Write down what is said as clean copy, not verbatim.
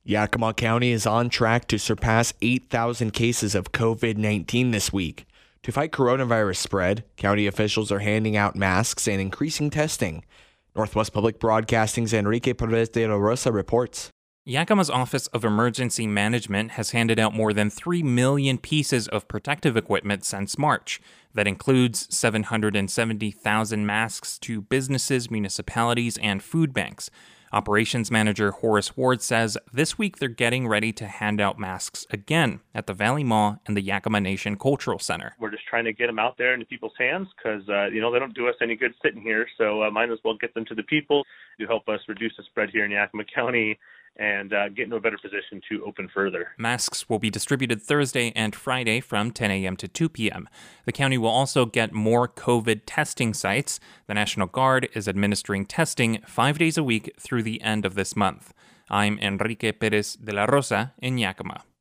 Yakima County is on track to surpass 8,000 cases of COVID-19 this week. To fight coronavirus spread, county officials are handing out masks and increasing testing. Northwest Public Broadcasting's Enrique Perez de la Rosa reports. Yakima's Office of Emergency Management has handed out more than 3 million pieces of protective equipment since March. That includes 770,000 masks to businesses, municipalities, and food banks. Operations Manager Horace Ward says this week they're getting ready to hand out masks again at the Valley Mall and the Yakima Nation Cultural Center. We're just trying to get them out there into people's hands because, they don't do us any good sitting here, so might as well get them to the people to help us reduce the spread here in Yakima County and get into a better position to open further. Masks will be distributed Thursday and Friday from 10 a.m. to 2 p.m. The county will also get more COVID testing sites. The National Guard is administering testing 5 days a week through the end of this month. I'm Enrique Perez de la Rosa in Yakima.